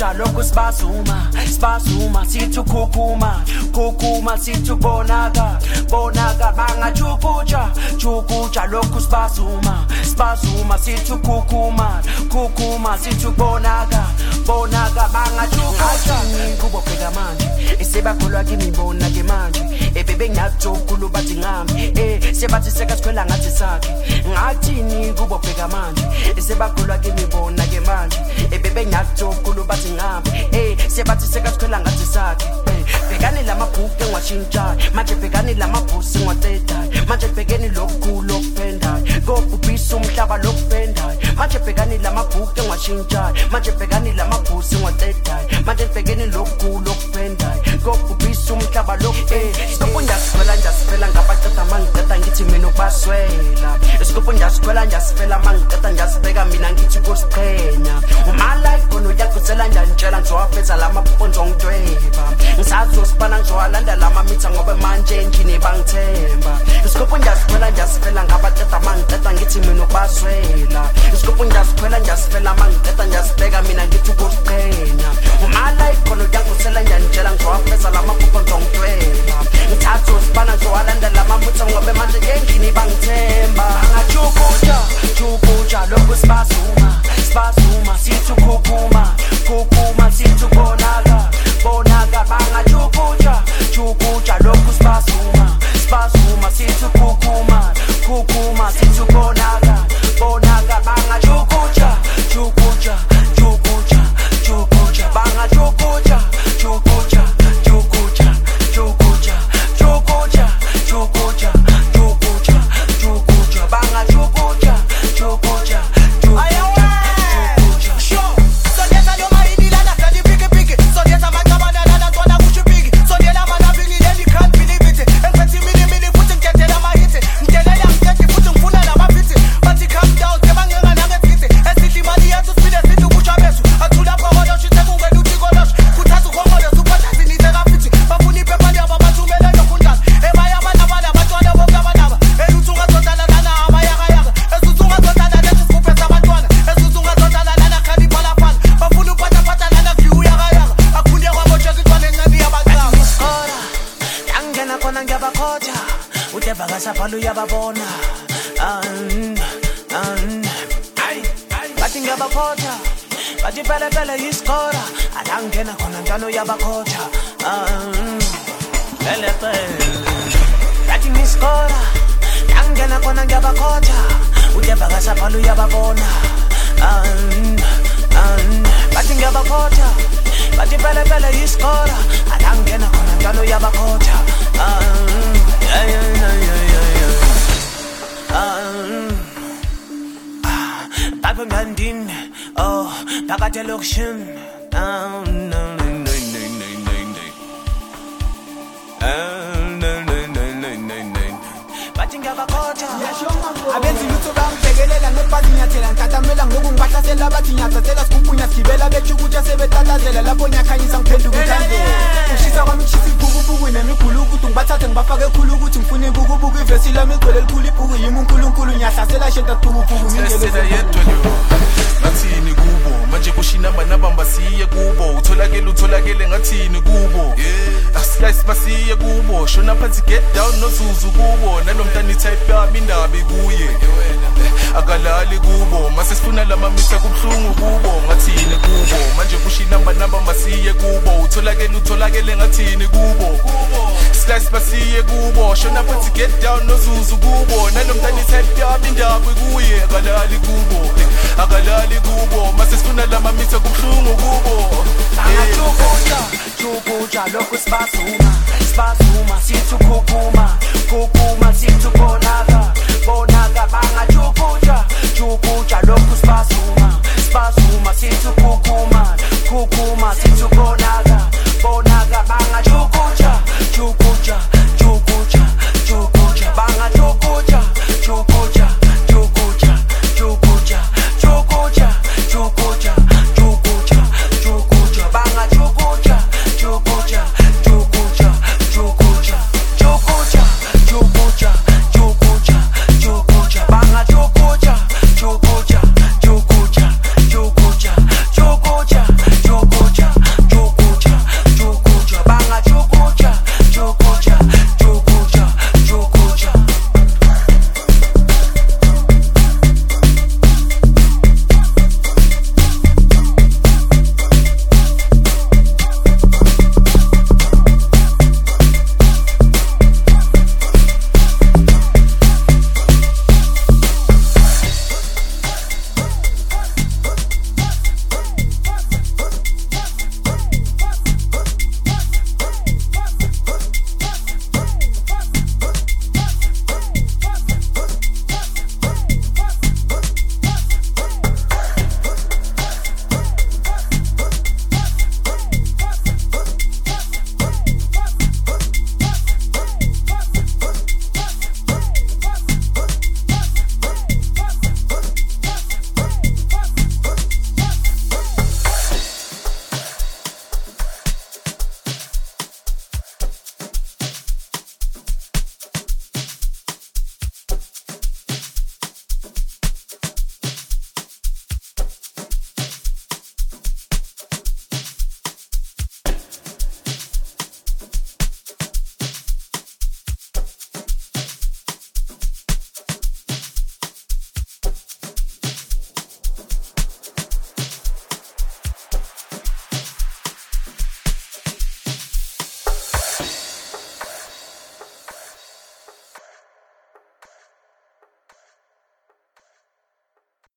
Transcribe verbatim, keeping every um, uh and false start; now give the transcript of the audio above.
chukucha loku sibazuma sibazuma sithu kukuma kukuma sithu bonaka bonaka banga chukucha chukucha loku sibazuma sibazuma sithu kukuma kukuma sithu bonaka bonaka banga chukucha kubo phela manje isebakholwa kimi bona ke manje ebebe ngiyathokulo bathi ngami eh sebathi sekasikhwela ngathi sakhe ngathini kubo phela manje isebakholwa kimi bona ke manje ebebe ngiyathokulo bathi ngami eh sebathi sekasikhwela ngathi sakhe bhekani lamabhuku engiwashintsha manje bhekani lamabhusi engiwatetayo manje bhekeni lokhu lokuphendayo ngobhubhisa umhlaba lokuphendayo manje bhekani lamabhuku engiwashintsha manje bhekani lamabhusi engiwatetayo manje bhekeni lokhu lokuphendayo ngobhubhisa umhlaba lokhu eh isikopho njasikhwela njasiphela ngabaceda mangiceda ngithi mina ukubaswela isikopho njasikhwela njasifela mangiceda njasibheka mina ngithi kusiqhenya uma life khona uyakutsela njanitshela ngizowafeza lamaphonzo ngidweba ngisazosipana ngizowalanda lamamitha ngoba manje endlini bangithemba isikopho njasikhwela njasifela ngabaceda mangiceda ngithi mina ukubaswela isikopho njasikhwela njasifela mangiceda njasibheka mina ngithi kusiqhenya uma life khona uyakutsela njanitshela ngizowafeza lamaphonzo ngidweba ngizazosipana ngizowalanda lamamitha ngoba manje endlini bangithemba ngachukucha chukucha lokhu sibazuma sibazuma sithu kukuma kukuma sithu bonaka bonaka banga chukucha chukucha lokhu sibazuma sibazuma sithu kukuma kukuma sithu bonaka bonaka banga chukucha chukucha chukucha chukucha banga chukucha chukucha chukucha chukucha chukucha chukucha chukucha chukucha banga chukucha chukucha Sapalu yababona um um ay bathi ngiyabakhoja bathi phela phela iskora alangena khona njalo yabakhoja um phela phela bathi ngiskora angena khona ngiyabakhoja uthembaka sapalu yababona um um bathi ngiyabakhoja bathi phela phela iskora alangena khona njalo yabakhoja um yeah yeah yeah Um, ah, back from London, oh, back at the location. Um, no, no, no, no, no, no, no. Um, no, no, no, no, no, no. Batting up a quarter. Abenzi lutho bangibhekelela ngebazi nyathela nkatamela ngoku ngibahlasela bathi nyathathela sikupunya sigibela bechukuja sebetatazela lapho nyakhanyisa ngiphenduka uthandlela ushisa kwami kushisa ibhukubuku nemigulu ukuthi ngibathathe ngibafake ekhulu ukuthi ngifune ibukubuku ivesi lami igcwele elikhulu ibhuku yimi unkulunkulu nyahlasela shenta tububuku ngingele yedwa nyo ngathini kubo manje kushinamba nabamba siye kubo utholakele utholakele ngathini kubo aslice basiye kubo shona phansi get down nozuzu kubo nanomntana type yami indaba kuye akalali kubo mase sifuna lamamisa kubhlungu kubo ngathini kubo manje kushinamba nabamba siye kubo utholakele utholakele ngathini kubo slice basiye kubo shona phansi get down nozuzu kubo nanomntana type yami indaba kuye akalali kubo akalali kubo mase sifuna lamamisa kubhlungu kubo chukucha chukucha lokhu sibazuma sibazuma sithu kukuma kukuma sithu bonaka bonaka banga chukucha chukucha lokhu sibazuma sibazuma sithu kukuma kukuma sithu bonaka bonaka banga chukucha chukucha chukucha chukucha banga chukucha chukucha chukucha chukucha chukucha chukucha chukucha chukucha banga chukucha chukucha chukucha chukucha chukucha chukucha chukucha chukucha banga chukucha chukucha chukucha chukucha chukucha chukucha Hey.